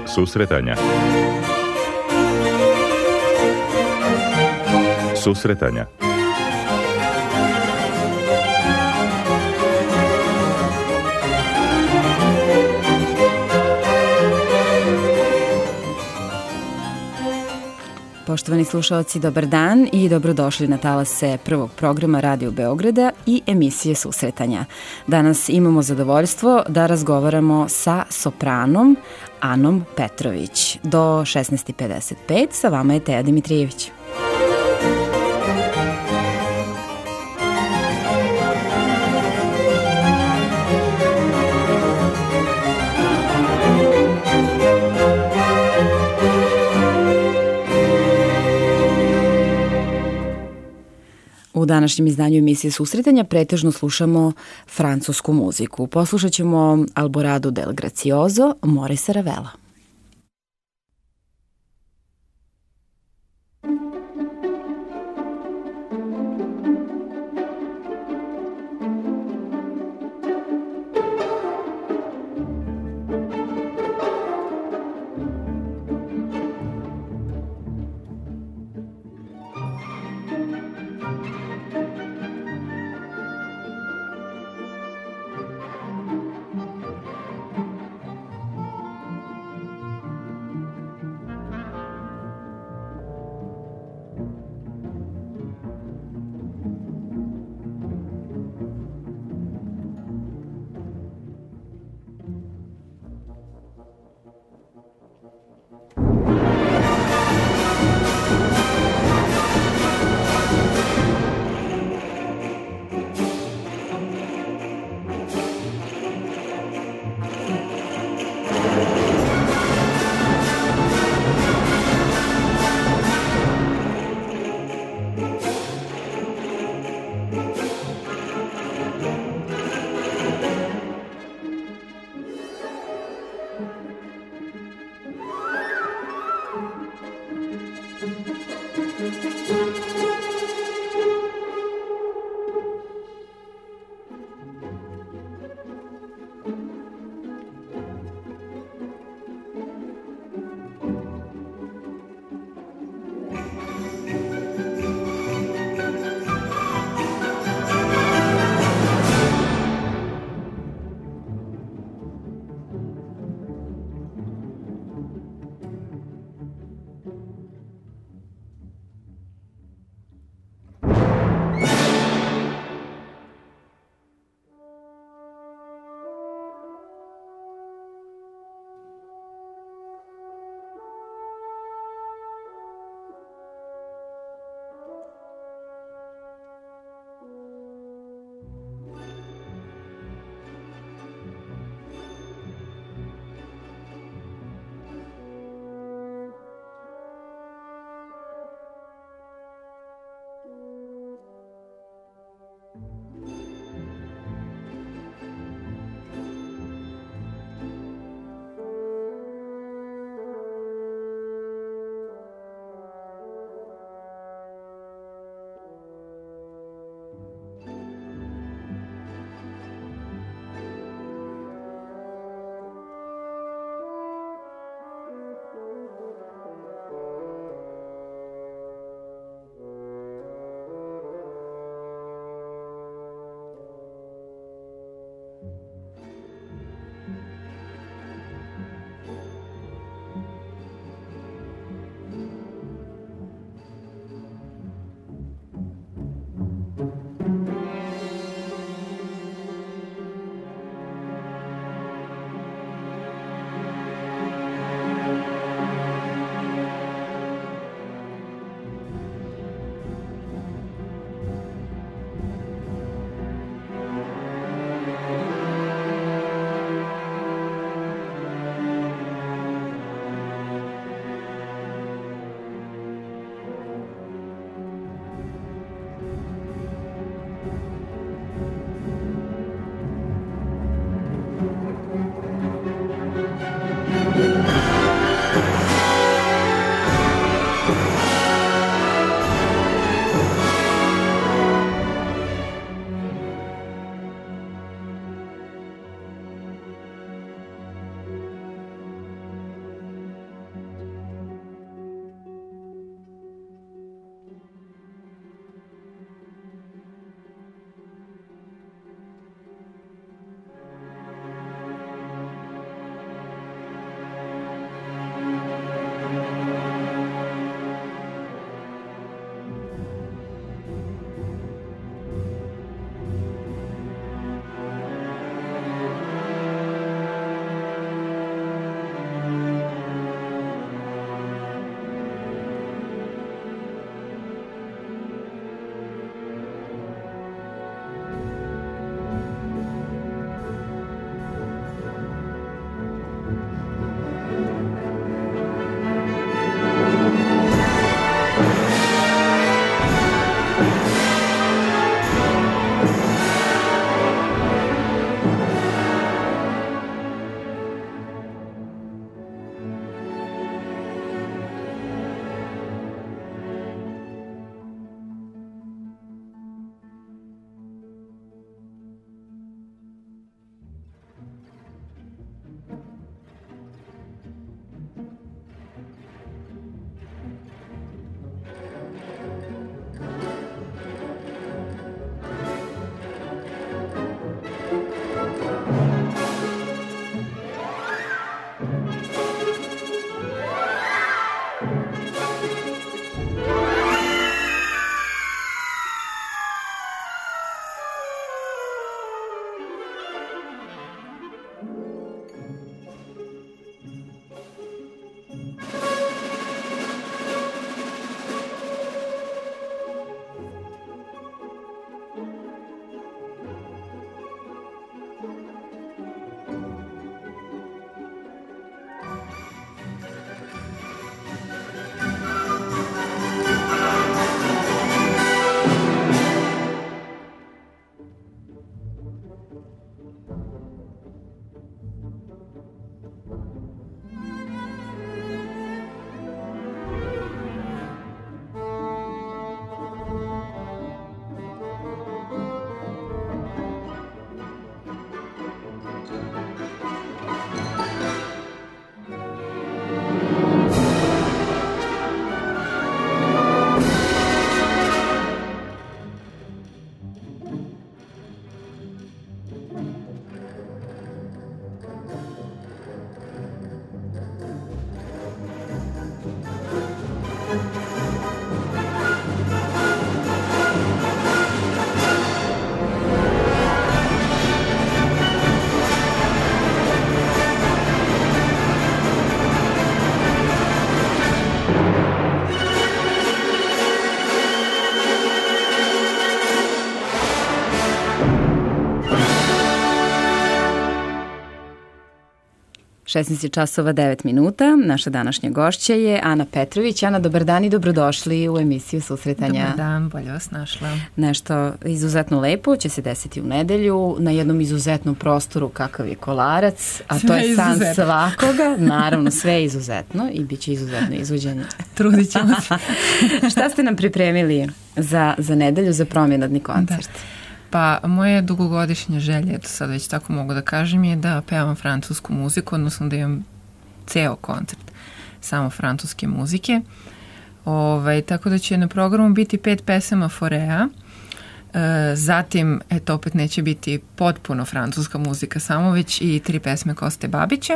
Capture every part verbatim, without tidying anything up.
Susretanja. Susretanja. Poštovani slušalci, dobar dan i dobrodošli na talase prvog programa Radio Beograda i emisije Susretanja. Danas imamo zadovoljstvo da razgovaramo sa sopranom Anom Petrović. Do šesnaest pedeset pet sa vama je Teja Dimitrijević. U današnjem izdanju emisije Susretanja pretežno slušamo francusku muziku. Poslušat ćemo Alborado del Gracioso, Maurice Ravela. šesnaest časova devet minuta. Naša današnja gošća je Ana Petrović. Ana, dobar dan i dobrodošli u emisiju Susretanja. Dobar dan, bolje vas našla. Nešto izuzetno lepo će se desiti u nedelju na jednom izuzetnom prostoru kakav je Kolarac, a sve to je san izuzetno. Svakoga. Naravno, sve je izuzetno i bit će izuzetno izvođenje. Trudit ćemo se. Šta ste nam pripremili za, za nedelju, za promenadni koncert? Da. Pa moje dugogodišnje želje, to sad već tako mogu da kažem, je da pevam francusku muziku, odnosno da imam ceo koncert samo francuske muzike. Ovaj, tako da će na programu biti pet pesama Forea, e, zatim, eto, opet neće biti potpuno francuska muzika samo, već i tri pesme Koste Babića,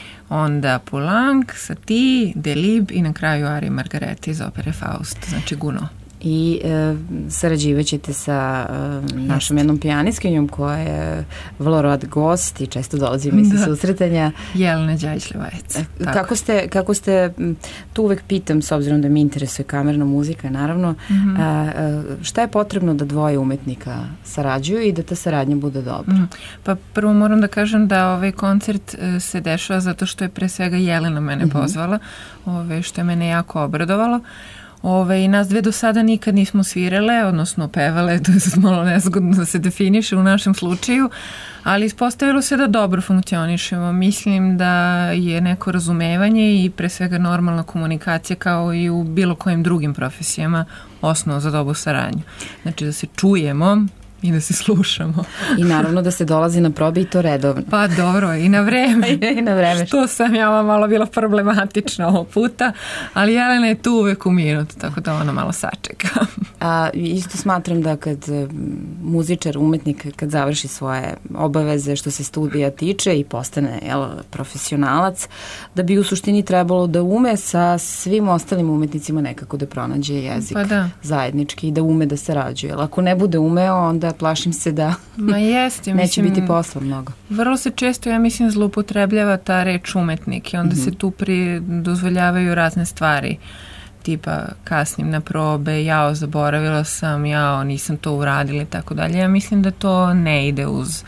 onda Poulenc, Satie, Delibes i na kraju Ari Margareti iz opere Faust, znači Gounod. I e, sarađivat ćete sa e, našom jednom pijanistkinjom koja je vrlo rad gost i često dolazi u emisiju Susretanja. Jelena Đajić-Levajac. Kako ste, kako ste, tu uvek pitam, s obzirom da mi interesuje kamerna muzika, naravno, mm-hmm. a, a, šta je potrebno da dvoje umetnika sarađuju i da ta saradnja bude dobra? Mm. Pa prvo moram da kažem da ovaj koncert se dešava zato što je pre svega Jelena mene mm-hmm. pozvala, ove, što je mene jako obradovalo. Ove, i nas dve do sada nikad nismo svirale, odnosno pevale, to je sad malo nezgodno da se definiše u našem slučaju, ali ispostavilo se da dobro funkcionišemo. Mislim da je neko razumevanje i pre svega normalna komunikacija kao i u bilo kojim drugim profesijama osnov za dobru saradnju. Znači da se čujemo i da se slušamo. I naravno da se dolazi na probe i to redovno. Pa dobro, i na vreme. I na vreme. Što sam ja malo bila problematična ovog puta, ali Jelena je tu uvek u minut, tako da ona malo sačeka. A, isto smatram da kad muzičar, umetnik, kad završi svoje obaveze što se studija tiče i postane jel, profesionalac, da bi u suštini trebalo da ume sa svim ostalim umetnicima nekako da pronađe jezik pa da. zajednički i da ume da sarađuje. Ako ne bude umeo, onda plašim se da Ma jest, ja neće mislim, biti posla mnogo. Vrlo se često, ja mislim, zloupotrebljava ta reč umetnik i onda mm-hmm. se tu pri, dozvoljavaju razne stvari, tipa kasnim na probe, jao, zaboravila sam, jao, nisam to uradila i tako dalje. Ja mislim da to ne ide uz,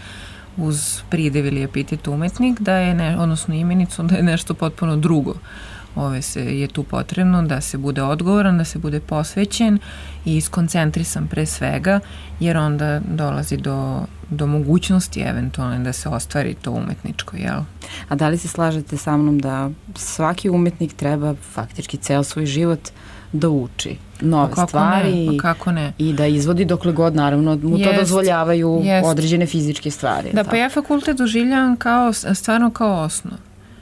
uz pridev ili epitet umetnik, da je ne, odnosno imenicu, da je nešto potpuno drugo. Ove se je tu potrebno da se bude odgovoran, da se bude posvećen i iskoncentrisan pre svega, jer onda dolazi do, do mogućnosti eventualno da se ostvari to umetničko, jel? A da li se slažete sa mnom da svaki umetnik treba faktički ceo svoj život da uči nove kako stvari ne, kako ne. I da izvodi dokle god naravno mu jest, to dozvoljavaju jest. određene fizičke stvari. Da, pa ja fakultet doživljavam kao, stvarno kao osnov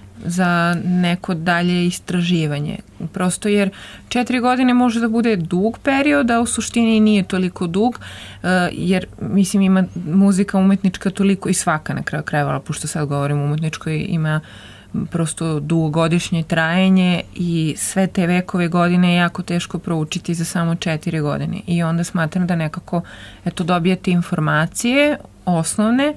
za neko dalje istraživanje. Prosto jer četiri godine može da bude dug period, a u suštini nije toliko dug, jer mislim ima muzika umetnička toliko i svaka na kraju krajeva, pošto sad govorim o umetničkoj, ima prosto dugogodišnje trajenje i sve te vekove godine je jako teško proučiti za samo četiri godine. I onda smatram da nekako eto dobijate informacije osnovne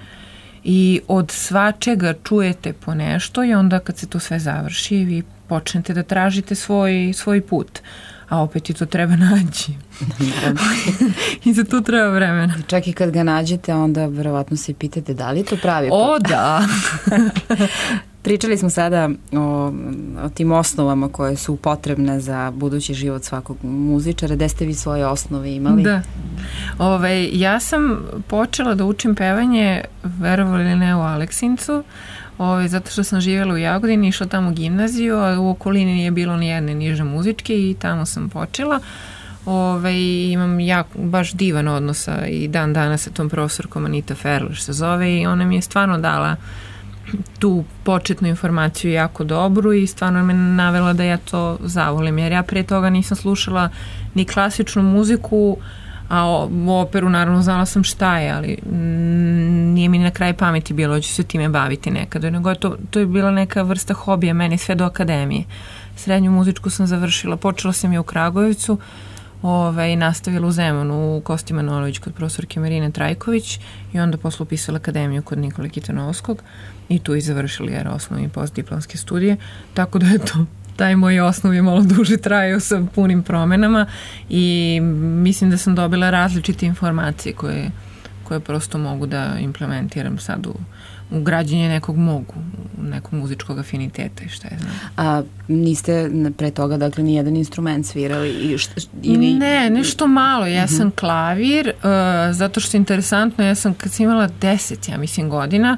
i od svačega čujete po nešto i onda kad se to sve završi vi počnete da tražite svoj, svoj put, a opet i to treba naći. I za to treba vremena. Čak i kad ga nađete, onda verovatno se pitate da li je to pravi put. O, da! Pričali smo sada o, o tim osnovama koje su potrebne za budući život svakog muzičara. Gde ste vi svoje osnove imali? Da. Ove, ja sam počela da učim pevanje, verovali ili ne, u Aleksincu, ove, zato što sam živjela u Jagodini, išla tamo u gimnaziju, a u okolini nije bilo ni jedne niže muzičke i tamo sam počela. Ove, imam jak, baš divan odnos i dan danas sa tom profesorkom Anita Ferler se zove i ona mi je stvarno dala tu početnu informaciju jako dobru i stvarno me navela da ja to zavolim, jer ja pre toga nisam slušala ni klasičnu muziku, a operu naravno znala sam šta je, ali nije mi na kraj pameti bilo da ću se time baviti nekada, nego to, to je bila neka vrsta hobija meni sve do akademije. Srednju muzičku sam završila, počela sam je u Kragujevcu, Ove, i nastavila u Zemunu u Kosti Manojlović kod profesorke Marine Trajković i onda posle upisala akademiju kod Nikole Kitanovskog i tu i završili jer osnovni postdiplomske studije, tako da je to taj moj osnov je malo duže trajao sa punim promenama i mislim da sam dobila različite informacije koje koje prosto mogu da implementiram sad u, u građenje nekog mogu, nekog muzičkog afiniteta i šta je znam. A niste pre toga, dakle, ni jedan instrument svirali? I šta, ili... Ne, nešto malo. Ja sam uh-huh. klavir, uh, zato što je interesantno, ja sam kad sam imala deset, ja mislim, godina,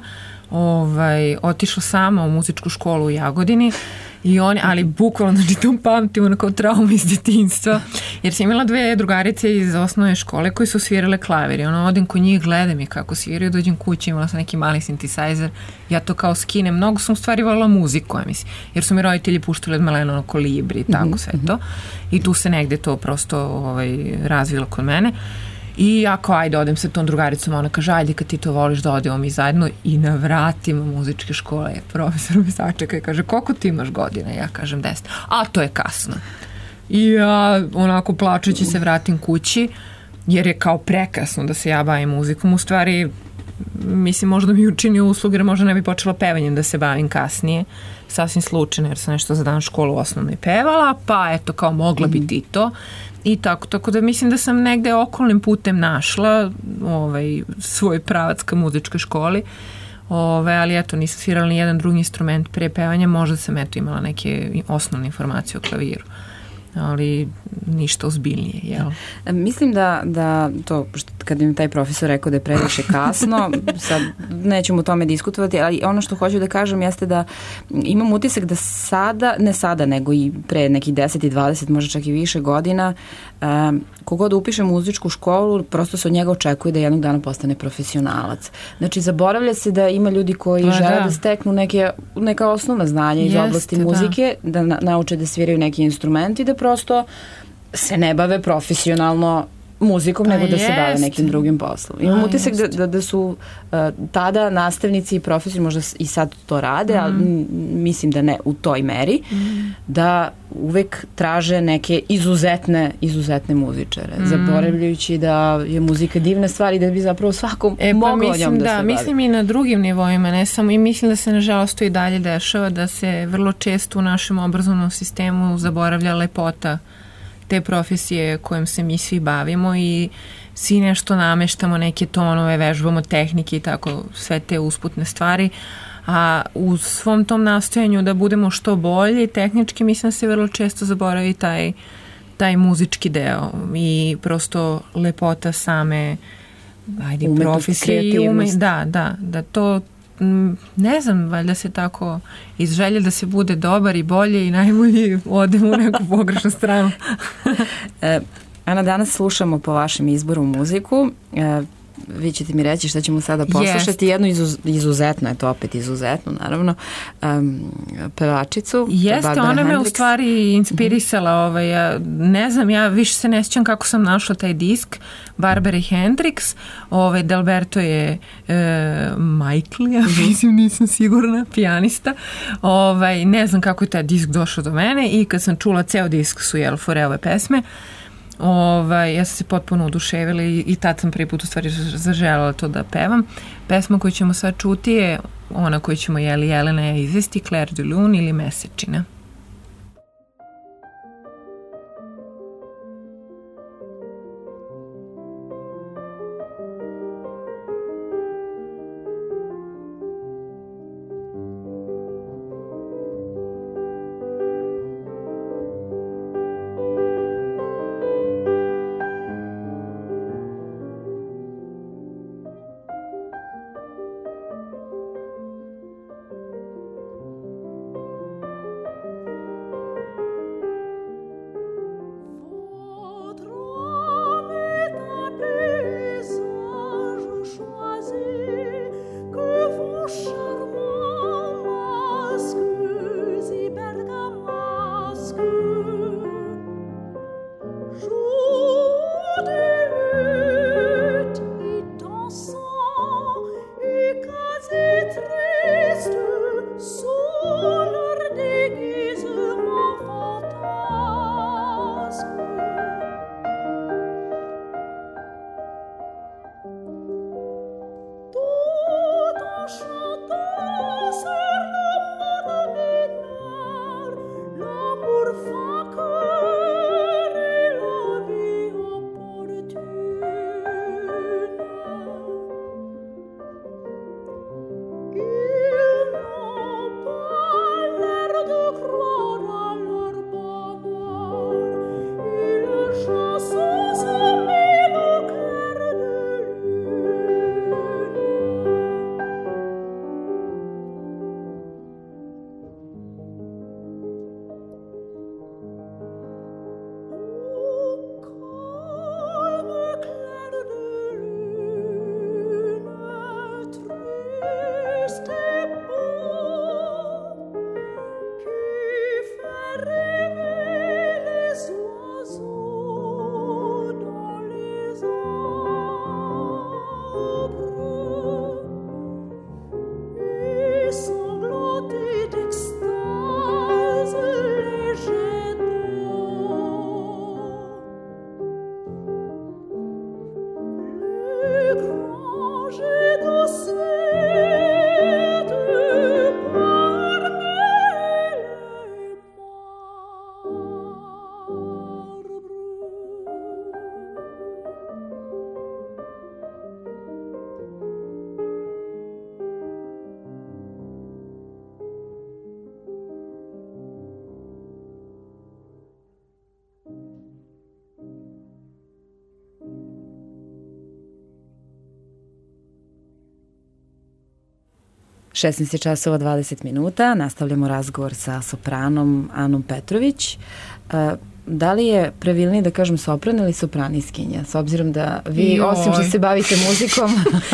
ovaj, otišla sama u muzičku školu u Jagodini i oni, ali bukvalno, znači to pamtim ono kao trauma iz djetinjstva, jer sam imala dve drugarice iz osnovne škole koji su svirale klavir i ono, odim kod njih, gledam i kako sviraju, dođem kući, imala sam neki mali synthesizer, ja to kao skinem, mnogo sam u stvari volila muziku, ja mislim, jer su mi roditelji puštali od malena ono Kolibri i tako sve to, i tu se negde to prosto ovaj, razvilo kod mene. I ako ajde odem sa tom drugaricom, ona kaže ajde kad ti to voliš da odemo mi zajedno i na vratima muzičke škole profesor mi sačeka i kaže koliko ti imaš godina? Ja kažem deset. A to je kasno. I ja onako plačući se vratim kući jer je kao prekasno da se ja bavim muzikom. U stvari mislim možda mi učinio uslugu jer možda ne bi počela pevanjem da se bavim kasnije. Sasvim slučajno jer sam nešto za dan školu osnovno i pevala, pa eto kao mogla bi ti to. I tako, tako da mislim da sam negde okolnim putem našla ovaj, svoj pravac ka muzičkoj školi, ovaj, ali eto nisam svirala ni jedan drugi instrument pre pevanja, možda sam eto imala neke osnovne informacije o klaviru, ali ništa ozbiljnije, jel? Mislim da, da to, kad mi taj profesor rekao da je previše kasno, sad nećemo o tome diskutovati, ali ono što hoću da kažem jeste da imam utisak da sada, ne sada, nego i pre nekih deset i dvadeset, možda čak i više godina, um, kogod upiše muzičku školu, prosto se od njega očekuje da jednog dana postane profesionalac. Znači, zaboravlja se da ima ljudi koji pa, žele da. da steknu neke, neka osnovna znanja iz Jeste, oblasti muzike, da, da na, nauče da sviraju neki instrument i da prosto se ne bave profesionalno muzikom, pa nego da jest. se bave nekim drugim poslom. Imam pa utisak da, da, da su uh, tada nastavnici i profesori, možda i sad to rade, mm. ali m, mislim da ne u toj meri, mm. da uvek traže neke izuzetne, izuzetne muzičare, mm. zaboravljajući da je muzika divna stvar i da bi zapravo svakom e, moglo pa mislim, njom da, da se bavi. Mislim i na drugim nivoima, ne samo, i mislim da se nažalost to i dalje dešava, da se vrlo često u našem obrazovnom sistemu zaboravlja lepota te profesije kojim se mi svi bavimo i svi nešto nameštamo, neke tonove, vežbamo tehnike i tako sve te usputne stvari, a u svom tom nastojanju da budemo što bolji tehnički, mislim da se vrlo često zaboravi taj, taj muzički deo i prosto lepota same ajde, profesije i ume, da, da, da to ne znam, valjda se tako iz želje da se bude dobar i bolje i najbolji odemo u neku pogrešnu stranu. e, Ana, danas slušamo po vašem izboru muziku. E, vi ćete mi reći šta ćemo sada poslušati. Jest. Jednu izuz, izuzetno, je to opet izuzetno, naravno, um, pevačicu. Jeste, Barbara ona Hendricks. Me u stvari inspirisala. Ovaj, ja, ne znam, ja više se ne sjećam kako sam našla taj disk Barbara Hendricks. Ovaj, D'Alberto je e, Michael, ja mislim, nisam sigurna, pijanista. Ovaj, ne znam kako je taj disk došao do mene i kad sam čula ceo disk su jel fore ove pesme, Ovaj, ja sam se potpuno oduševila i, i tad sam prvi put u stvari zaželjela to da pevam. Pesma koju ćemo sad čuti je ona koju ćemo jeli Jelena izvesti, Clair de Lune ili Mesečina. šesnaest časova dvadeset minuta, nastavljamo razgovor sa sopranom Anom Petrović. Da li je pravilnije da kažem sopran ili sopraniskinja? S obzirom da vi, Joj. osim što se bavite muzikom...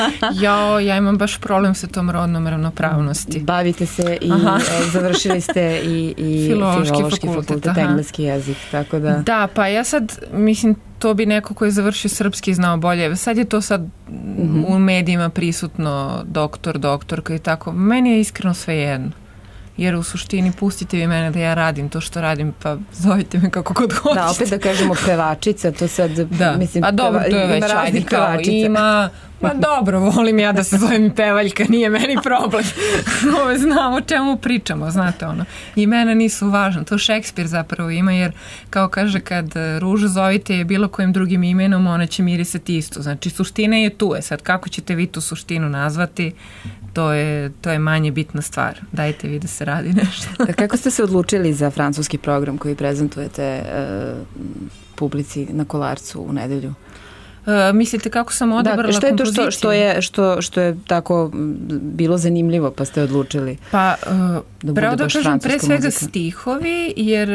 jo, ja imam baš problem sa tom rodnom ravnopravnosti. Bavite se i aha. završili ste i, i filološki, filološki fakultet, fakultet engleski jezik, tako da... Da, pa ja sad, mislim, to bi neko koji je završio srpski znao bolje. Sad je to sad mm-hmm. u medijima prisutno doktor, doktorka i tako. Meni je iskreno sve jedno. Jer u suštini pustite vi mene da ja radim to što radim, pa zovite me kako god hoćete. Da, opet da kažemo pevačica, to sad, da. mislim, a dobro, to je ima već, raznih kao, pevačica. Ima, ma dobro, volim ja da se zovem i pevaljka, nije meni problem. Ove, znam o čemu pričamo, znate ono. Imena nisu važna, to Šekspir zapravo ima, jer kao kaže, kad ružu zovite je bilo kojim drugim imenom, ona će mirisati isto. Znači, suština je tu, je sad kako ćete vi tu suštinu nazvati, To je, to je manje bitna stvar. Dajte vi da se radi nešto. Kako ste se odlučili za francuski program koji prezentujete uh, publici na Kolarcu u nedelju? Uh, mislite kako sam odabrala da, što je kompoziciju? To što, što, je, što, što je tako bilo zanimljivo pa ste odlučili? Pa, uh, da pravo da kažem, pre svega muzika. Stihovi, jer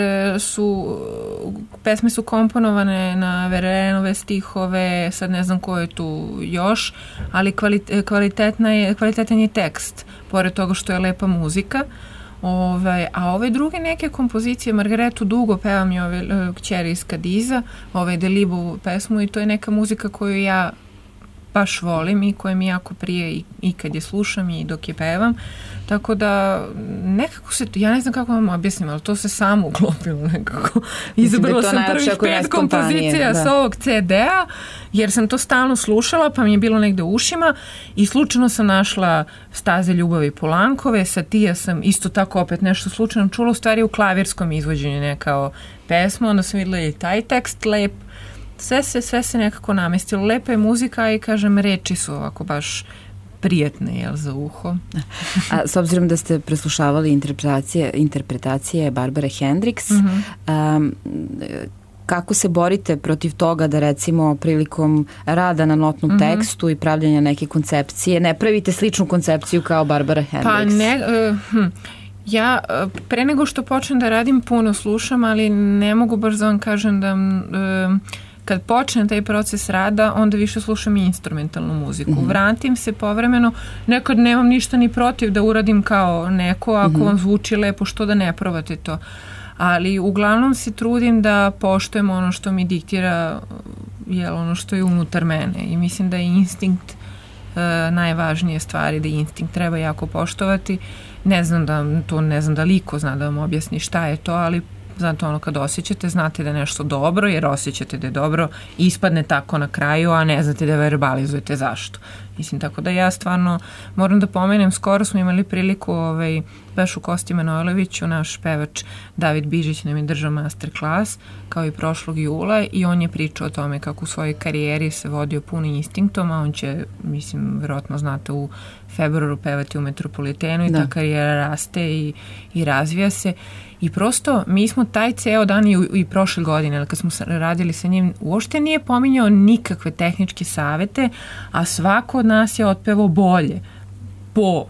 su pesme su komponovane na Verenove stihove, sad ne znam ko je tu još, ali kvalitetna je, kvalitetan je tekst, pored toga što je lepa muzika. Ove, a ove druge neke kompozicije, Margaretu Dugo pevam je ove uh, kćeri iz Kadiza, ove Delibu pesmu i to je neka muzika koju ja baš volim i koja mi jako prije i, i kad je slušam i dok je pevam. Tako da nekako se, ja ne znam kako vam objasnim, ali to se samo uklopilo nekako. Izabrala da sam prvih pet kompozicija da. sa ovog ce de a, jer sam to stalno slušala, pa mi je bilo negde u ušima i slučajno sam našla Staze ljubavi Polankove, sa Tija sam isto tako opet nešto slučajno čula, u stvari u klavirskom izvođenju nekao pesmu, onda sam videla i taj tekst lep, sve se, sve se nekako namestilo. Lepa je muzika i kažem, reči su ovako baš prijatne, jel, za uho. A s obzirom da ste preslušavali interpretacije, interpretacije Barbare Hendricks, mm-hmm. um, kako se borite protiv toga da recimo prilikom rada na notnom mm-hmm. tekstu i pravljanja neke koncepcije ne pravite sličnu koncepciju kao Barbara Hendricks? Pa ne... Uh, hm. Ja pre nego što počnem da radim puno slušam, ali ne mogu baš da vam kažem da uh, kad počnem taj proces rada, onda više slušam i instrumentalnu muziku. Mm-hmm. Vratim se povremeno, nekad nemam ništa ni protiv da uradim kao neko, ako mm-hmm. vam zvuči lepo, što da ne probate to. Ali uglavnom se trudim da poštujem ono što mi diktira, jel, ono što je unutar mene. I mislim da je instinkt uh, najvažnije stvari, da instinkt treba jako poštovati. Ne znam da, to ne znam da liko zna da vam objasni šta je to, ali znate ono kad osjećate, znate da je nešto dobro, jer osjećate da je dobro, ispadne tako na kraju, a ne znate da verbalizujete zašto. Mislim, tako da ja stvarno moram da pomenem, skoro smo imali priliku ovaj, baš u Kosti Manojloviću, naš pevač David Bižić nam je držao masterclass, kao i prošlog jula, i on je pričao o tome kako u svojoj karijeri se vodio puno instinktom, a on će, mislim, verovatno znate, u februaru pevati u Metropolitenu i da. Ta karijera raste i, i razvija se. I prosto mi smo taj ceo dan i, i prošle godine, ali kad smo radili sa njim, uopšte nije pominjao nikakve tehničke savete, a svako od nas je otpevao bolje po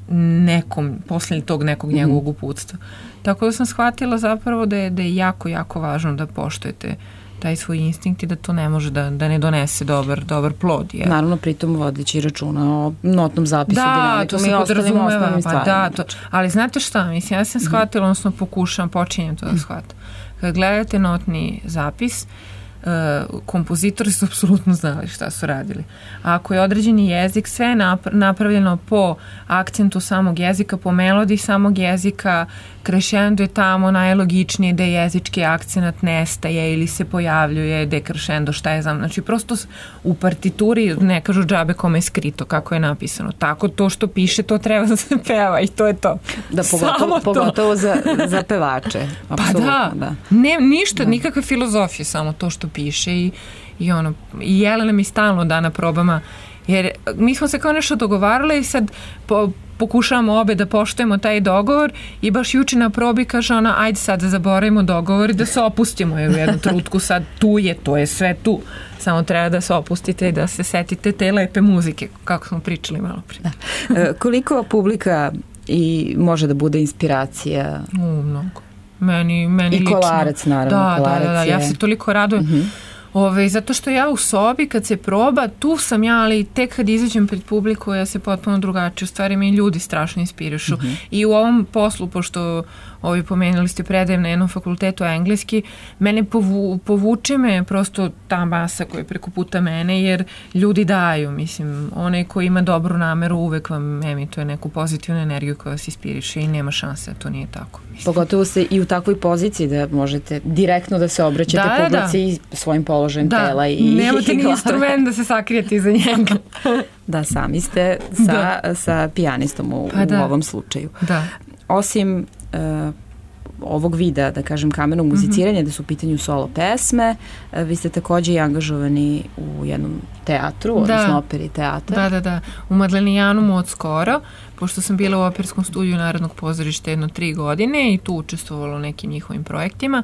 nekom, posle tog nekog mm-hmm. njegovog uputstva. Tako da sam shvatila zapravo da je, da je jako, jako važno da poštujete taj svoj instinkt i da to ne može da, da ne donese dobar, dobar plod. Jer... Naravno, pritom vodeći računa o notnom zapisu, da, dinamikom to se i ostalim osnovnim pa da, to, ali znate šta, mislim, ja sam shvatila, odnosno pokušam, počinjem to da shvatam. Kad gledate notni zapis, Uh, kompozitori su apsolutno znali šta su radili. A ako je određeni jezik, sve je napravljeno po akcentu samog jezika, po melodiji samog jezika, krešendo je tamo najlogičnije da je jezički akcenat nestaje ili se pojavljuje, da je krešendo šta je znam. Znači prosto u partituri ne kažu džabe kome je skrito, kako je napisano. Tako to što piše, to treba da se peva i to je to. Da, pogotovo, pogotovo za, za pevače. Pa da, da. Ne, ništa, da. Nikakve filozofije, samo to što piše i, i ono, i Jelena mi stalno da na probama, jer mi smo se kao nešto dogovarali i sad po, pokušavamo obe da poštujemo taj dogovor i baš juče na probi kaže ona, ajde sad da zaboravimo dogovor i da se opustimo, jer u jednom trenutku sad tu je, to je sve tu. Samo treba da se opustite i da se setite te lepe muzike, kako smo pričali malo prije. Da. E, koliko publika i može da bude inspiracija? U, mnogo. Meni, meni I lično. Kolarac, naravno. Da, Kolarac da, da, da, je... ja se toliko radujem. Uh-huh. Ove, zato što ja u sobi kad se proba, tu sam ja, ali tek kad izađem pred publiku ja se potpuno drugačije, u stvari mi ljudi strašno inspirišu. Mm-hmm. I u ovom poslu, pošto ovi pomenuli ste predajem na jednom fakultetu engleski, mene povu, povuče me prosto ta masa koja je preko puta mene, jer ljudi daju, mislim, onaj koji ima dobru nameru uvek vam emituje neku pozitivnu energiju koja vas inspiriše i nema šanse da to nije tako. Mislim. Pogotovo ste i u takvoj poziciji da možete direktno da se obraćate da, publici da. I svojim položajem da. Tela i nemate i ni instrument da se sakrijete iza njega. Da, sami ste sa, da. Sa pijanistom u, pa da. U ovom slučaju. Da. Osim uh, ovog vida, da kažem, kamernog muziciranja, mm-hmm. da su u pitanju solo pesme, uh, vi ste takođe i angažovani u jednom teatru, da. Odnosno operi teatra. Da, da, da. U Madlenijanumu od skoro, pošto sam bila u operskom studiju Narodnog pozorišta jedno tri godine i tu učestvovala u nekim njihovim projektima.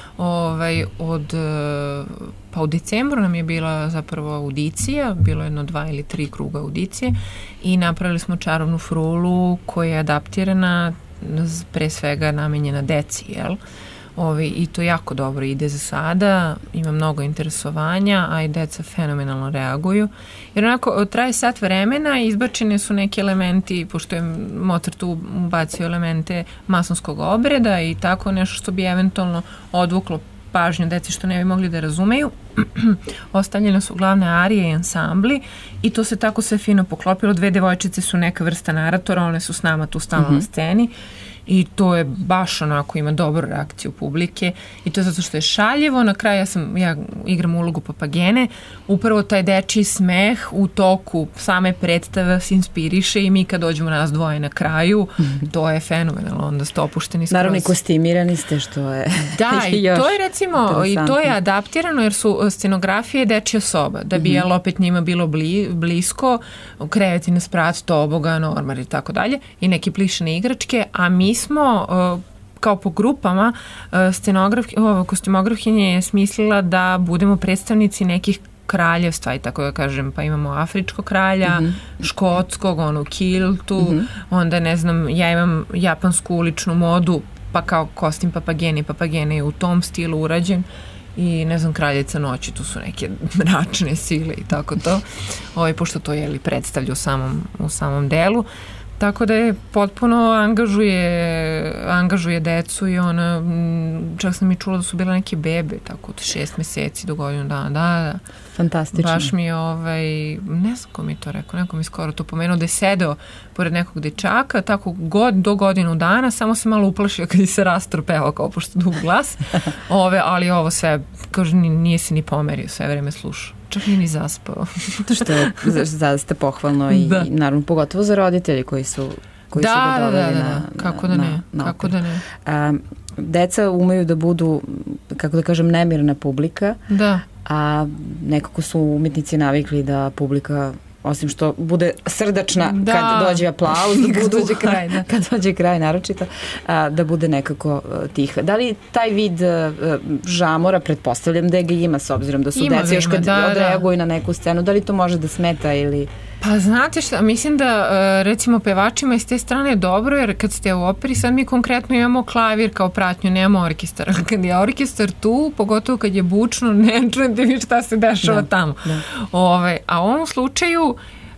Ovaj, od, pa u decembru nam je bila zapravo audicija, bilo jedno dva ili tri kruga audicije i napravili smo Čarovnu frulu koja je adaptirana, pre svega namenjena deci, jel? Ovi, i to jako dobro ide za sada, ima mnogo interesovanja, a i deca fenomenalno reaguju. Jer onako, traje sat vremena, izbačene su neki elementi, pošto je Mozart ubacio elemente masonskog obreda i tako nešto što bi eventualno odvuklo pažnju deci što ne bi mogli da razumeju. Ostavljene su glavne arije i ansambli i to se tako sve fino poklopilo. Dve devojčice su neka vrsta naratora, one su s nama tu stalno mm-hmm. na sceni i to je baš onako, ima dobru reakciju publike i to je zato što je šaljevo. Na kraju ja, sam, ja igram ulogu Papagene, upravo taj dečiji smeh u toku same predstave se inspiriše i mi kad dođemo nas dvoje na kraju, mm-hmm. to je fenomenalno, onda ste opušteni skroz. Naravno i kostimirani ste, što je da, i to je recimo, i to je adaptirano jer su scenografije dečija soba, da bi mm-hmm. jel opet njima bilo bli, blisko, kreveti na sprat, tobogan, ormar i tako dalje i neke plišane igračke, a mi smo uh, kao po grupama uh, scenograf, uh, kostimografkinje je smislila da budemo predstavnici nekih kraljevstva i tako da kažem, pa imamo afričkog kralja, mm-hmm. škotskog, ono u kiltu, mm-hmm. onda ne znam, ja imam japansku uličnu modu, pa kao kostim Papagene, Papagene je u tom stilu urađen i ne znam, Kraljica noći, tu su neke mračne sile i tako to, ovaj, pošto to je li predstavlja u samom, u samom delu. Tako da je potpuno angažuje, angažuje decu i ona, čak sam i čula da su bile neke bebe, tako od šest meseci do godinu dana, da, da. Fantastično. Baš mi je, ovaj, ne znam ko mi to rekao, neko mi skoro to pomenuo, da je sedeo pored nekog dečaka, tako god, do godinu dana, samo se malo uplašio kad je se rastorpeo kao pošto dug glas, ove, ali ovo sve, kaže, nije se ni pomerio, sve vreme slušao. Čak nije ni zaspao. Što je zaista pohvalno i, da. I naravno pogotovo za roditelji koji su koji da, su ga doveli da, da, da. na, kako da ne, na, na kako da ne. A, deca umeju da budu, kako da kažem, nemirna publika, da. A nekako su umetnici navikli da publika, osim što bude srdačna da. Kad dođe aplauz, da budu, kad dođe kraj, da. Kad dođe kraj naročito, a, da bude nekako tiha. Da li taj vid a, žamora, pretpostavljam da ga ima s obzirom da su ima, deca još kad da, odreaguju da. Na neku scenu, da li to može da smeta ili... Pa znate šta, mislim da recimo pevačima iz te strane je dobro, jer kad ste u operi, sad mi konkretno imamo klavir kao pratnju, nemamo orkestar. Kad je orkestar tu, pogotovo kad je bučno, ne čujete vi šta se dešava da, tamo. Da. Ove, a u ovom slučaju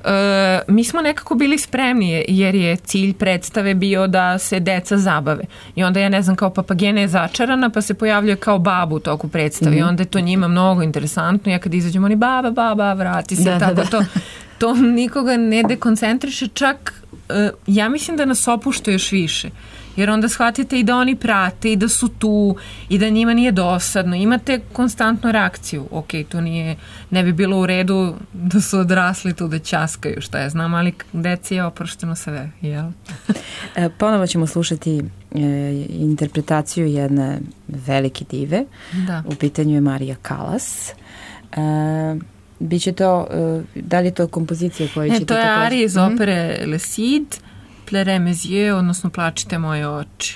e, mi smo nekako bili spremni, jer je cilj predstave bio da se deca zabave. I onda ja ne znam, kao Papagena je začarana, pa se pojavljuje kao babu u toku predstave. Mm-hmm. I onda je to njima mnogo interesantno. Ja kad izađem, oni baba, baba, vrati se, da, tako da, da. to... To nikoga ne dekoncentriše, čak uh, ja mislim da nas opušta još više, jer onda shvatite i da oni prate i da su tu i da njima nije dosadno, imate konstantnu reakciju, ok, to nije, ne bi bilo u redu da su odrasli tu da ćaskaju, šta ja znam, ali deci je oprošteno sve, jel? E, ponovo ćemo slušati e, interpretaciju jedne velike dive, da. U pitanju je Marija Kalas. E, Biće to, da li je to kompozicija koju ćete... Ne, to je također... arija iz opere mm-hmm. Le Cid, Pleurez mes yeux, odnosno Plačite moje oči.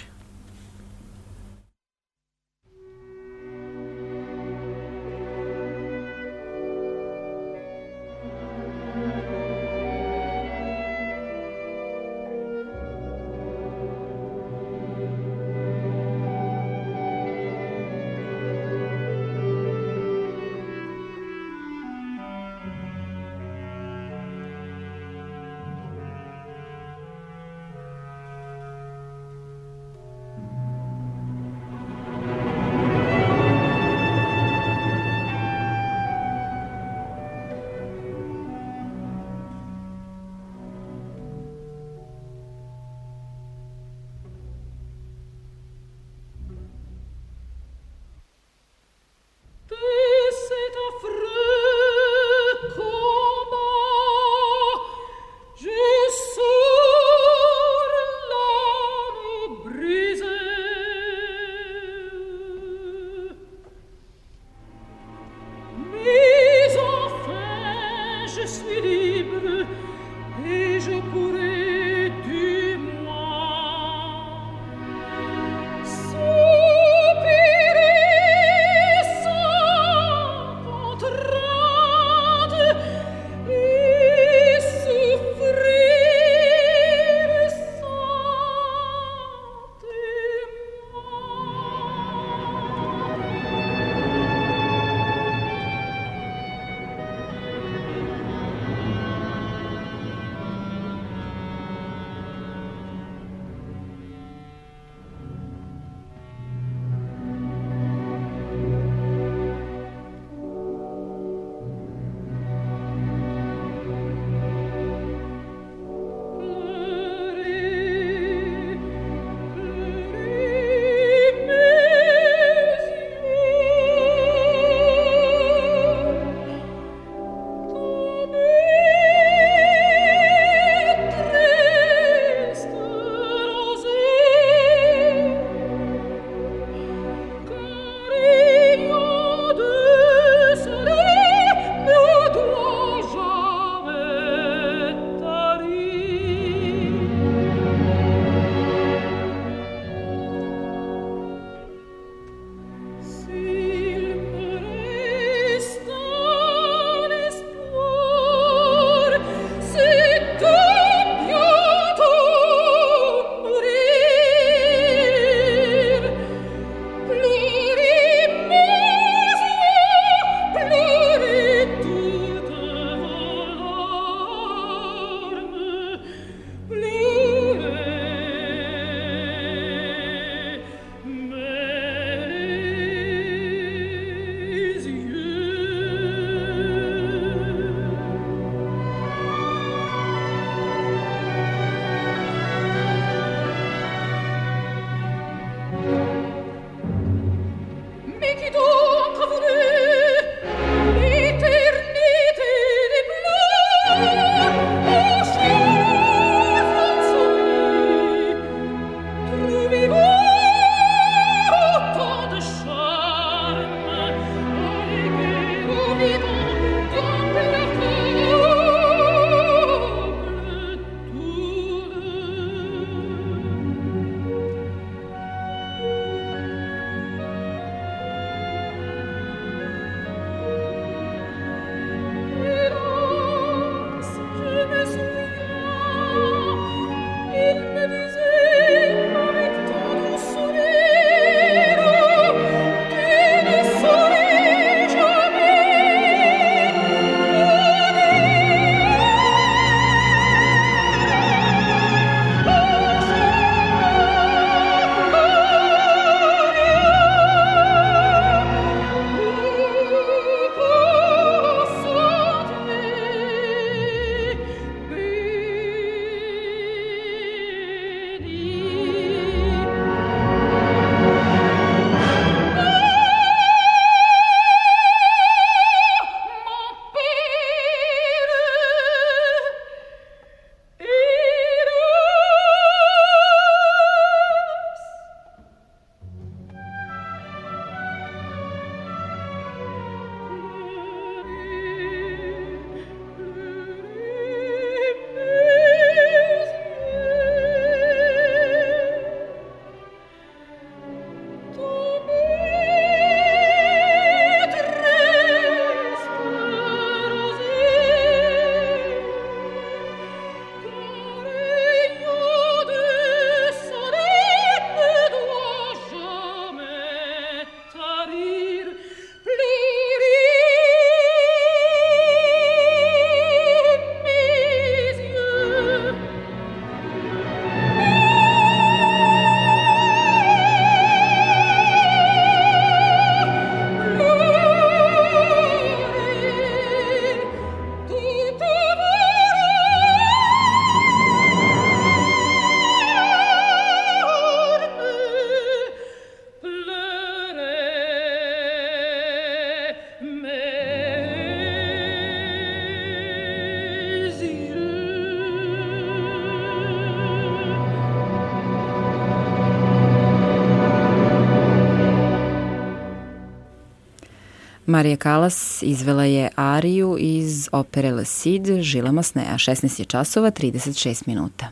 Marija Kalas izvela je ariju iz opere Le Cid, Žila Masneja. šesnaest je časova, trideset šest minuta.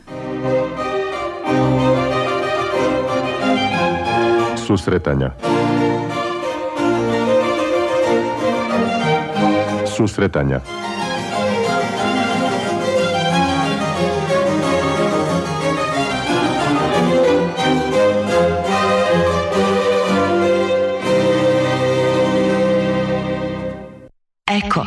Susretanja. Susretanja. Eko.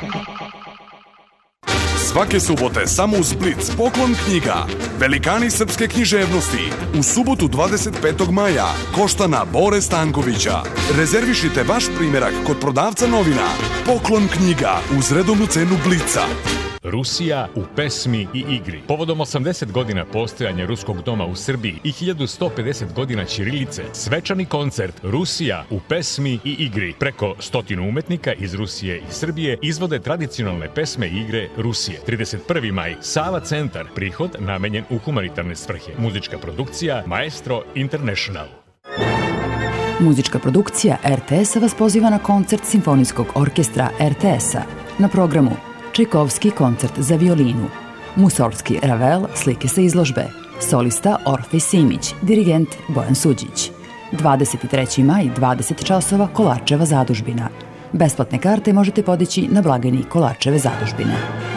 Svake subote samo uz Blic poklon knjiga. Velikani srpske književnosti. U subotu dvadeset petog maja. Koštana Bore Stankovića. Rezervišite vaš primjerak kod prodavca novina. Poklon knjiga uz redovnu cenu Blica. Rusija u pesmi i igri. Povodom osamdeset godina postojanja Ruskog doma u Srbiji i hiljadu sto pedeset godina ćirilice, svečani koncert Rusija u pesmi i igri. Preko stotinu umetnika iz Rusije i Srbije izvode tradicionalne pesme i igre Rusije. trideset prvi maj, Sava centar, prihod namenjen u humanitarne svrhe. Muzička produkcija Maestro International. Muzička produkcija er te es-a vas poziva na koncert Simfonijskog orkestra er te es-a. Na programu Čajkovski koncert za violinu, Musorgski Ravel, slike sa izložbe, solista Orfej Simić, dirigent Bojan Suđić. dvadeset treći maj, dvadeset časova, Kolarčeva zadužbina. Besplatne karte možete podići na blagajni Kolarčeve zadužbine.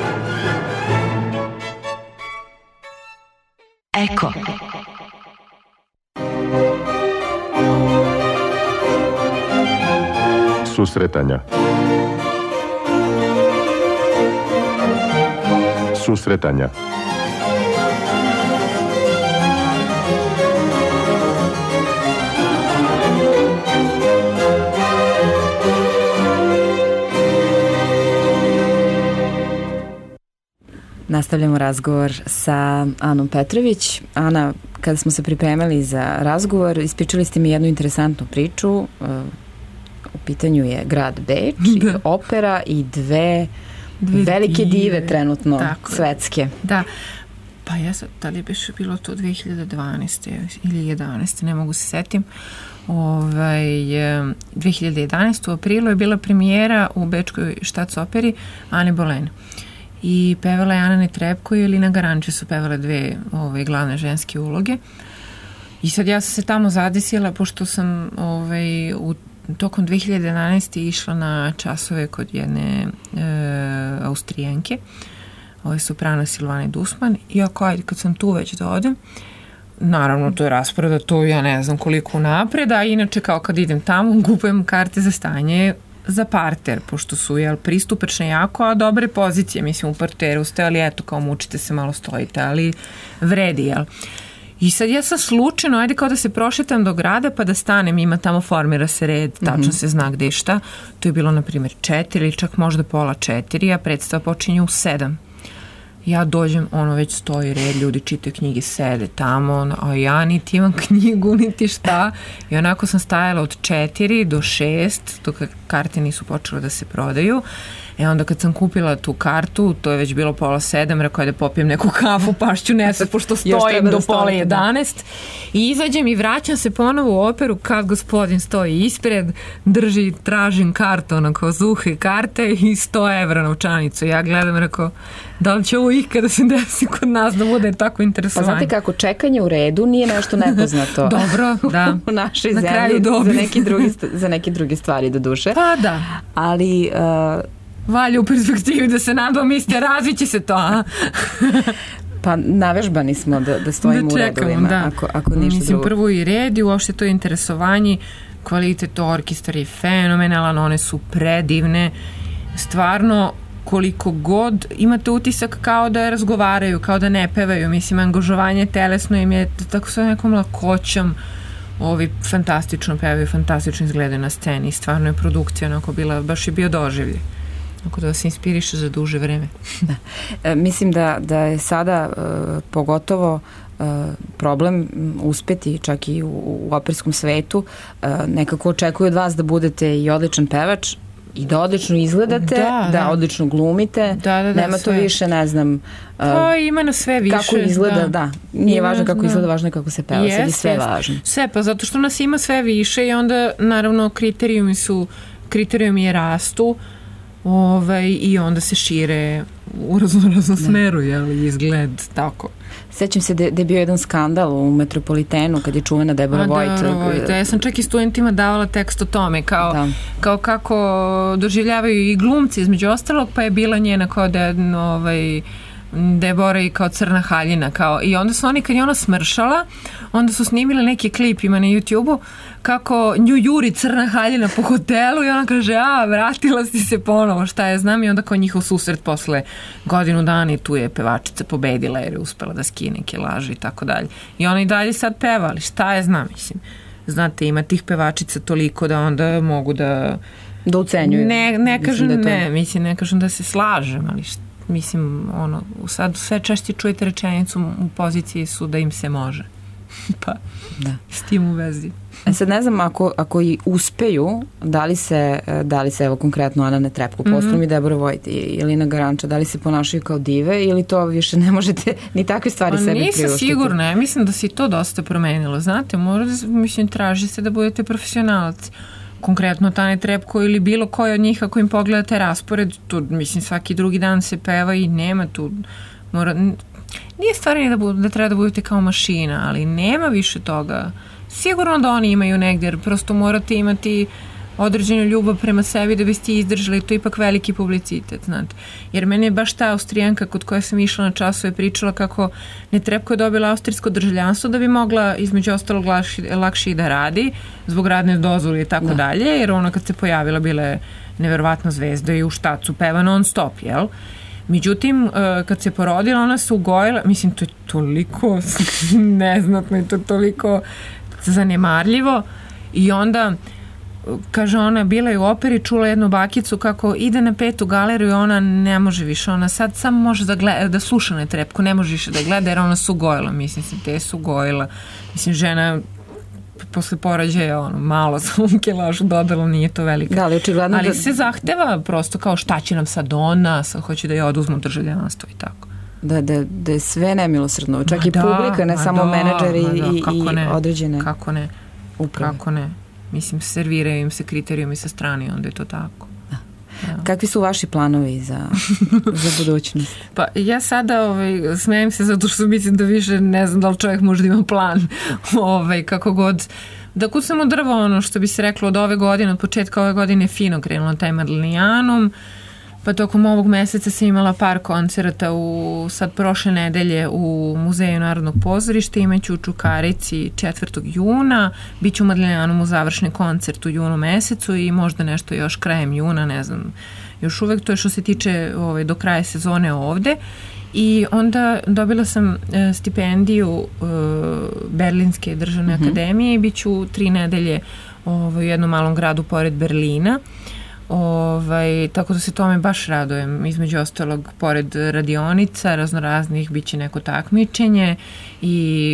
Eko. Susretanja. Susretanja. Nastavljamo razgovor sa Anom Petrović. Ana, kada smo se pripremali za razgovor, ispričali ste mi jednu interesantnu priču. U pitanju je grad Beč, da. Opera i dve, dve velike dive, dive trenutno, tako, svetske. Da, pa ja sad, da li biše bilo to dve hiljade dvanaeste ili jedanaeste, ne mogu se setim. Ovaj, dve hiljade jedanaeste u aprilu je bila premijera u Bečkoj Štatsoperi Ane Bolen. I pevala je Ana Netrebko i Elina Garanče su pevale dve ovaj, glavne ženske uloge. I sad ja sam se tamo zadesila, pošto sam ovaj, u tokom dve hiljade jedanaeste išla na časove kod jedne e, Austrijanke, ove soprana Silvane Dusman, i ako ajde, kad sam tu već da odem, naravno to je rasporeda, to ja ne znam koliko napred, a inače kao kad idem tamo, kupujem karte za stanje za parter, pošto su jel, pristupačne jako, a dobre pozicije, mislim u parteru ste, ali eto kao mučite se, malo stojite, ali vredi, jel? I sad ja sam slučajno, ajde kao da se prošetam do grada pa da stanem, ima tamo, formira se red, tačno mm-hmm. se zna gde šta. To je bilo na primjer četiri ili čak možda pola četiri, a predstava počinje u sedam. Ja dođem, ono već stoji red, ljudi čitaju knjige, sede tamo, a ja niti imam knjigu, niti šta. I onako sam stajala od četiri do šest, dok karte nisu počele da se prodaju. E onda kad sam kupila tu kartu, to je već bilo pola sedam, rekao je da popijem neku kafu, pašću nese, pošto stojim do pola jedanaest. I izađem i vraćam se ponovo u operu kad gospodin stoji ispred, drži, tražim kartu, onako zuhe karte i sto evra novčanicu. Ja gledam, rekao, da li će ovo ikada se desi kod nas da bude tako interesovanje? Pa znate kako, čekanje u redu nije nešto nepoznato. Dobro, da. U našoj Na zemlji za neke, drugi, za neke druge stvari do duše. Pa da. Ali... Uh, valja u perspektivi da se nadomiste, razviće se to, a? Pa navežbani smo da, da stojimo da čekamo, u redovima, da. ako, ako ništa Mislim, drugo. Prvo i red i uopšte to interesovanje, kvalitet orkestra je fenomenalan, one su predivne, stvarno koliko god imate utisak kao da razgovaraju, kao da ne pevaju, mislim, angažovanje telesno im je tako sa nekom lakoćom, ovi fantastično pevaju, fantastično izgledaju na sceni, stvarno je produkcija onako bila, baš je bio doživlje. Ako da vas inspiriše za duže vreme. Da. E, mislim da, da je sada e, pogotovo e, problem uspeti čak i u, u operskom svetu. E, nekako očekuju od vas da budete i odličan pevač i da odlično izgledate, da, da, da odlično glumite. Da, da, da, nema to sve. Više, ne znam... Uh, pa ima na sve više. Kako izgleda, da. da. Nije ima, važno kako da. izgleda, važno je kako se peva. Yes, sad je sve yes. važno. Sve, pa zato što nas ima sve više i onda, naravno, kriterijumi su kriterijumi je rastu, ovaj, i onda se šire u razno smeru, jel, izgled, tako. Sećam se da, da je bio jedan skandal u Metropolitenu kad je čuvena Debora Vojt. Da, Vojt. Ja sam čak i studentima davala tekst o tome, kao, da. kao kako doživljavaju i glumci između ostalog, pa je bila njena kao da ovaj, Debora i kao crna haljina, kao, i onda su oni, kad je ona smršala, onda su snimili neki klip, ima na YouTube-u, kako nju juri crna haljina po hotelu i ona kaže, a, vratila si se ponovo, šta je znam, i onda kao njihov susret posle godinu dana i tu je pevačica pobedila jer je uspela da skine kilažu i tako dalje. I ona i dalje sad peva, ali šta je znam, mislim, znate, ima tih pevačica toliko da onda mogu da... Da ucenjuju. Ne, ne kažem, da to... ne, mislim, ne kažem da se slažem, ali šta, mislim, ono, sad sve češće čujete rečenicu u poziciji su da im se može. Pa, da. S tim u vezi. E sad ne znam, ako, ako i uspeju, da li se, da li se evo konkretno Ana Netrepko, Postrum mm-hmm. i Debora Vojt i Elina Garanča, da li se ponašaju kao dive ili to više ne možete ni takve stvari sebi priuštiti? Nisam sigurna, ja mislim da se to dosta promenilo. Znate, mora da, mislim, traži se da budete profesionalci. Konkretno Tane Trepko ili bilo koji od njih, ako im pogledate raspored, tu, mislim, svaki drugi dan se peva i nema tu, mora, nije stvari da, bu, da treba da budete kao mašina, ali nema više toga. Sigurno da oni imaju negdje, jer prosto morate imati određenu ljubav prema sebi da biste izdržali, to je ipak veliki publicitet, znate. Jer meni je baš ta Austrijanka kod koja sam išla na časove pričala kako Netrepko je dobila austrijsko državljanstvo da bi mogla između ostalog lakši, lakše i da radi zbog radne dozvole i tako da. dalje, jer ona kad se pojavila bila je neverovatna zvezda i u štacu peva non stop, jel? Međutim, kad se porodila, ona se ugojila, mislim, to je toliko neznatno i to je toliko zanemarljivo i onda kaže ona, bila je u operi, čula jednu bakicu kako ide na petu galeriju i ona ne može više, ona sad samo može da, gleda, da sluša Netrepko, ne može više da gleda jer ona su gojila, mislim se te su gojila, mislim žena posle porođaja ono, malo sam kilažu dodala, nije to velika. Da, ali očigledno ali da... se zahteva prosto kao šta će nam sad ona, sad hoće da je oduzmu državljanstvo i tako. Da, da, da je sve nemilosrdno, čak ma i da, publika, ne samo da, menadžeri da, i, i ne, određene kako ne, uprave. Kako ne. Mislim, serviraju im se kriterijumi sa strane, onda je to tako. Da. Da. Kakvi su vaši planovi za, za budućnost? Pa ja sada ovaj, smijem se zato što mislim da više ne znam da li čovjek možda ima plan ovaj, kako god da kucamo drvo, ono što bi se reklo od ove godine, od početka ove godine fino krenulo taj Madlenijanum, pa tokom ovog meseca sam imala par koncerata u, sad prošle nedelje u Muzeju Narodnog pozorišta, imaću u Čukarici četvrtog juna, bit ću u Madlenijanum u završni koncert u junu mesecu i možda nešto još krajem juna, ne znam, još uvek to je što se tiče ovaj, do kraja sezone ovde. I onda dobila sam e, stipendiju e, Berlinske državne mm-hmm. akademije i bit ću tri nedelje ovaj, u jednom malom gradu pored Berlina. Ovaj, tako da se tome baš radujem, između ostalog pored radionica raznoraznih bit će neko takmičenje i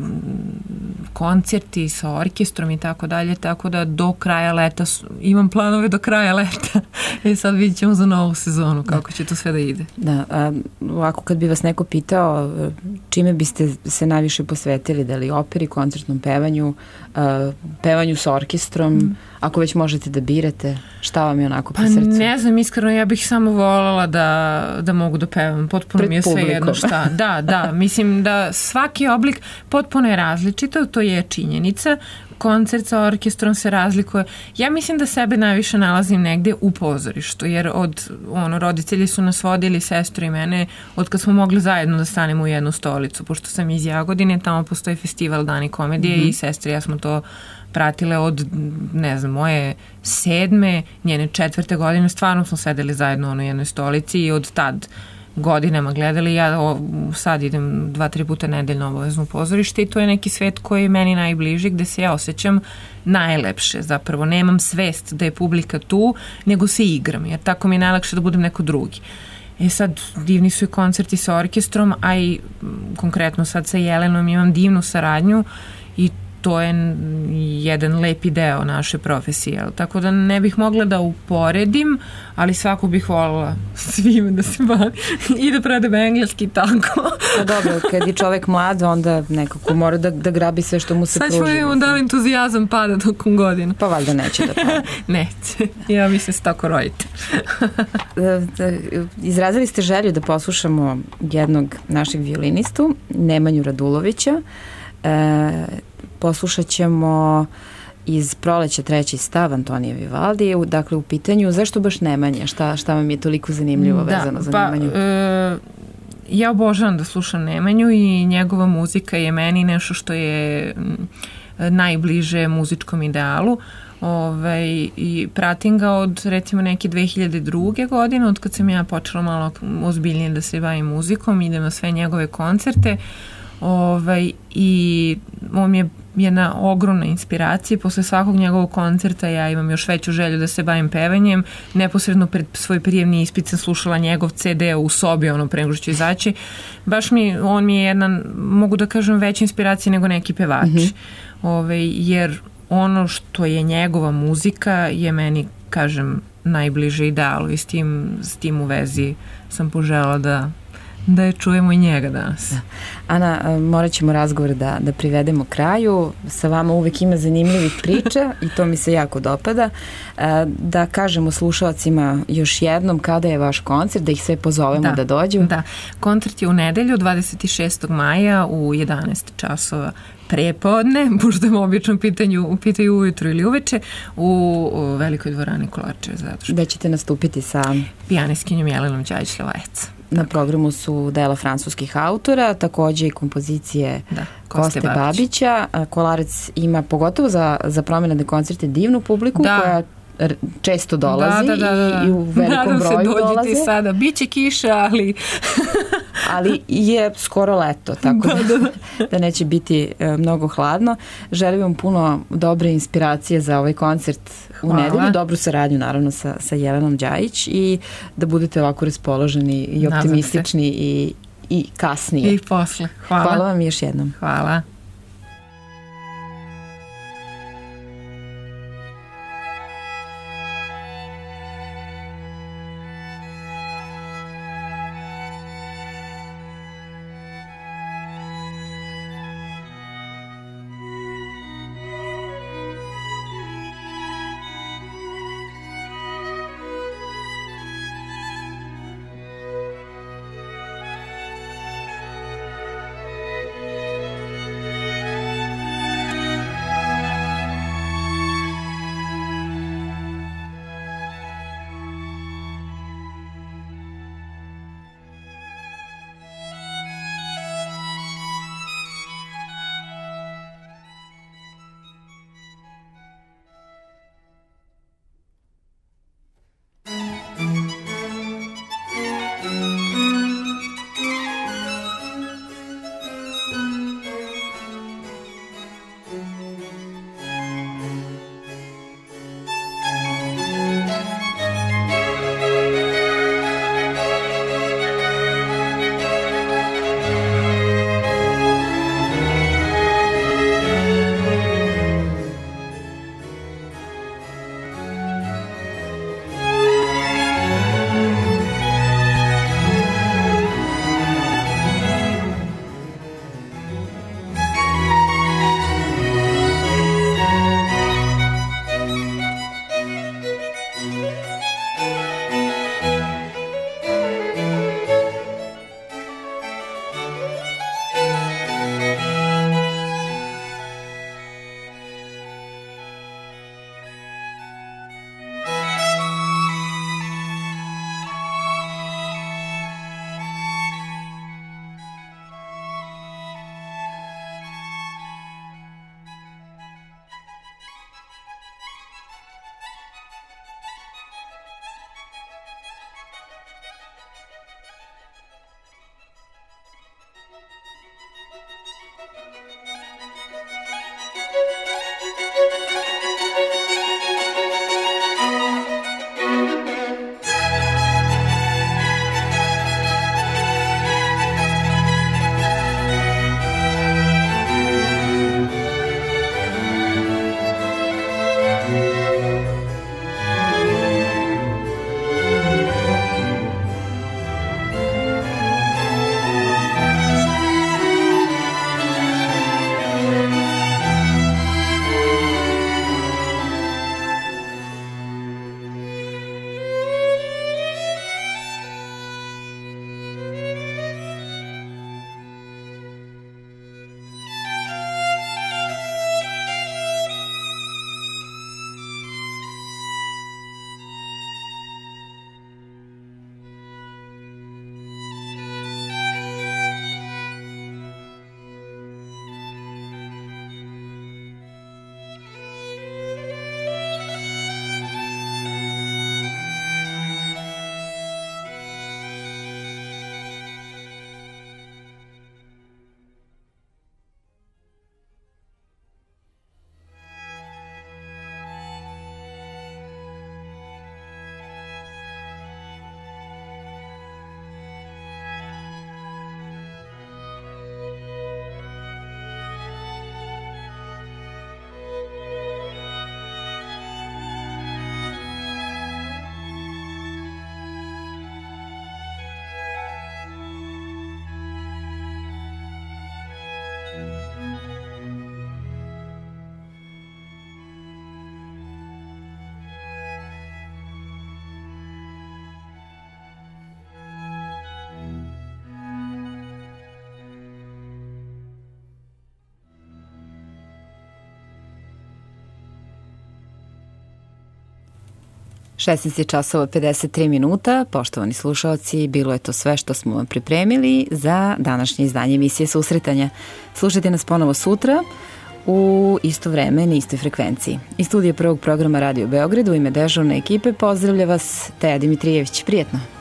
koncerti sa orkestrom i tako dalje, tako da do kraja leta imam planove do kraja leta i sad vidjet ćemo za novu sezonu kako da. će to sve da ide. Da, a ovako kad bi vas neko pitao čime biste se najviše posvetili, da li operi, koncertnom pevanju, a, pevanju sa orkestrom, mm. ako već možete da birate, šta vam je onako pa po srcu? Ne znam, iskreno, ja bih samo voljela da, da mogu da pevam. Potpuno pred mi je sve jedno šta. Da, da, mislim da svaki oblik potpuno je različito, to je činjenica. Koncert sa orkestrom se razlikuje. Ja mislim da sebe najviše nalazim negde u pozorištu, jer od, ono, roditelji su nas vodili, sestru i mene, od kad smo mogli zajedno da stanemo u jednu stolicu, pošto sam iz Jagodine, tamo postoji festival Dani komedije mm-hmm. i sestre, ja smo to pratile od, ne znam, moje sedme, njene četvrte godine, stvarno smo sedeli zajedno u jednoj stolici i od tad godinama gledali. Ja o, sad idem dva, tri puta nedeljno obavezno u pozorište i to je neki svet koji je meni najbliži, gde se ja osjećam najlepše. Zapravo nemam svest da je publika tu, nego se igram, jer tako mi je najlakše da budem neko drugi. E sad, divni su i koncerti sa orkestrom, a i konkretno sad sa Jelenom imam divnu saradnju i to je jedan lepi deo naše profesije. Tako da ne bih mogla da uporedim, ali svako bih volila svime da se bavi i da predam engleski tako. Pa dobro, kad je čovek mlad, onda nekako mora da, da grabi sve što mu se pruži. Sad ćemo imamo da li entuzijazam pada tokom godina. Pa valjda neće da pada. Neće. Ja mislim se tako rodite. Izrazili ste želju da poslušamo jednog našeg violinistu, Nemanju Radulovića. E, poslušat ćemo iz Proleća treći stav Antonija Vivaldi. Dakle, u pitanju, zašto baš Nemanja? Šta, šta vam je toliko zanimljivo da, vezano za pa, Nemanju? E, ja obožavam da slušam Nemanju i njegova muzika je meni nešto što je najbliže muzičkom idealu. Ove, i pratim ga od recimo neke dve hiljade druge. godine, od kad sam ja počela malo ozbiljnije da se bavim muzikom, idem na sve njegove koncerte. Ove, i on je jedna ogromna inspiracija. Posle svakog njegovog koncerta ja imam još veću želju da se bavim pevanjem. Neposredno pred svoj prijemni ispit sam slušala njegov ce de u sobi, ono pre nego što ću izaći. Baš mi, on mi je jedna, mogu da kažem, veća inspiracija nego neki pevač. Mm-hmm. Ove, jer ono što je njegova muzika je meni, kažem, najbliže idealu i s tim, s tim u vezi sam požela da da je čujemo i njega danas. Ana, morat ćemo razgovor da, da privedemo kraju. Sa vama uvek ima zanimljivih priča i to mi se jako dopada. Da kažemo slušalcima još jednom kada je vaš koncert, da ih sve pozovemo da, da dođu. Da, koncert je u nedelju dvadeset šestog maja u jedanaest časova prepodne, pošto je obično pitanju, pitaju ujutru ili uveče, u, u Velikoj dvorani Kolarčeve. Da ćete nastupiti sa pijaniskinjom Jelenom Đajić-Levajac. Na programu su dela francuskih autora, takođe i kompozicije da, Koste, Koste Babić. Babića. Kolarac ima, pogotovo za, za promenadne koncerte, divnu publiku da. koja često dolazi da, da, da, da. i u velikom Nadam broju dolaze. Nadam se dođite sada. Biće kiša, ali... ali je skoro leto, tako da, da, da. da neće biti e, mnogo hladno. Želim vam puno dobre inspiracije za ovaj koncert u Hvala. nedelju, dobru saradnju naravno sa, sa Jelenom Đajić i da budete ovako raspoloženi i optimistični i, i kasnije. I posle. Hvala. Hvala vam još jednom. Hvala. šesnaest je časova pedeset tri minuta. Poštovani slušaoci, bilo je to sve što smo vam pripremili za današnje izdanje emisije Susretanja. Slušajte nas ponovo sutra u isto vreme na istoj frekvenciji. Iz studija prvog programa Radio Beograd u ime dežurne ekipe pozdravlja vas Teja Dimitrijević. Prijetno!